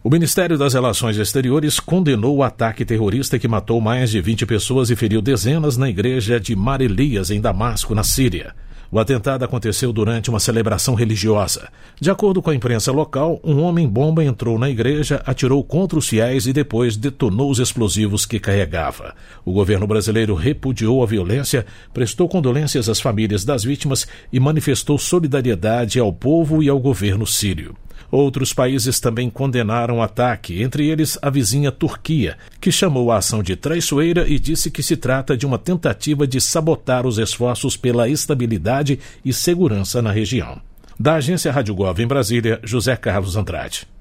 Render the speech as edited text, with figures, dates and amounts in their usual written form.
O Ministério das Relações Exteriores condenou o ataque terrorista que matou mais de 20 pessoas e feriu dezenas na igreja de Mar Elias, em Damasco, na Síria. O atentado aconteceu durante uma celebração religiosa. De acordo com a imprensa local, um homem-bomba entrou na igreja, atirou contra os fiéis e depois detonou os explosivos que carregava. O governo brasileiro repudiou a violência, prestou condolências às famílias das vítimas e manifestou solidariedade ao povo e ao governo sírio. Outros países também condenaram o ataque, entre eles a vizinha Turquia, que chamou a ação de traiçoeira e disse que se trata de uma tentativa de sabotar os esforços pela estabilidade e segurança na região. Da agência Rádio Gov em Brasília, José Carlos Andrade.